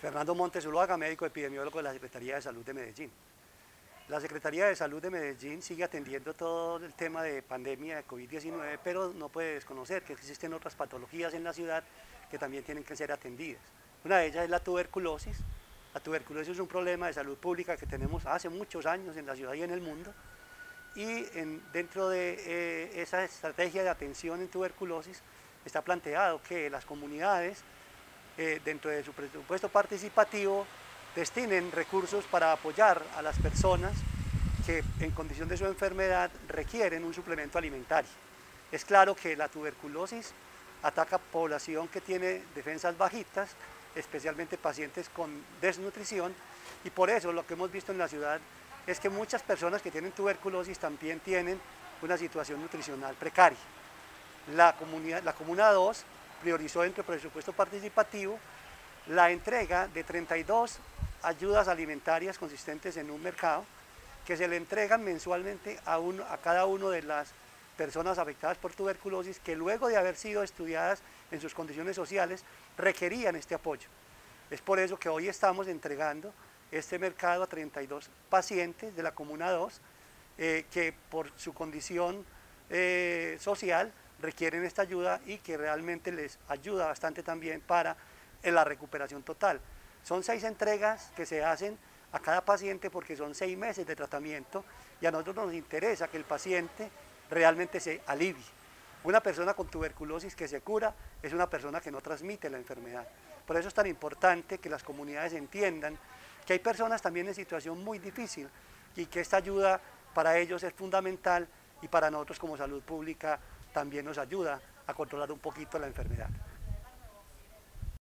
Fernando Montes Zuluaga, médico epidemiólogo de la Secretaría de Salud de Medellín. La Secretaría de Salud de Medellín sigue atendiendo todo el tema de pandemia de COVID-19, pero no puede desconocer que existen otras patologías en la ciudad que también tienen que ser atendidas. Una de ellas es la tuberculosis. La tuberculosis es un problema de salud pública que tenemos hace muchos años en la ciudad y en el mundo. Y dentro de esa estrategia de atención en tuberculosis está planteado que las comunidades, dentro de su presupuesto participativo, destinen recursos para apoyar a las personas que en condición de su enfermedad requieren un suplemento alimentario. Es claro que la tuberculosis ataca población que tiene defensas bajitas, especialmente pacientes con desnutrición, y por eso lo que hemos visto en la ciudad es que muchas personas que tienen tuberculosis también tienen una situación nutricional precaria. La Comuna 2 priorizó dentro del presupuesto participativo la entrega de 32 ayudas alimentarias consistentes en un mercado que se le entregan mensualmente a cada una de las personas afectadas por tuberculosis que luego de haber sido estudiadas en sus condiciones sociales requerían este apoyo. Es por eso que hoy estamos entregando este mercado a 32 pacientes de la Comuna 2 que por su condición social requieren esta ayuda y que realmente les ayuda bastante también para la recuperación total. Son 6 entregas que se hacen a cada paciente porque son 6 meses de tratamiento y a nosotros nos interesa que el paciente realmente se alivie. Una persona con tuberculosis que se cura es una persona que no transmite la enfermedad. Por eso es tan importante que las comunidades entiendan que hay personas también en situación muy difícil y que esta ayuda para ellos es fundamental y para nosotros como salud pública también nos ayuda a controlar un poquito la enfermedad.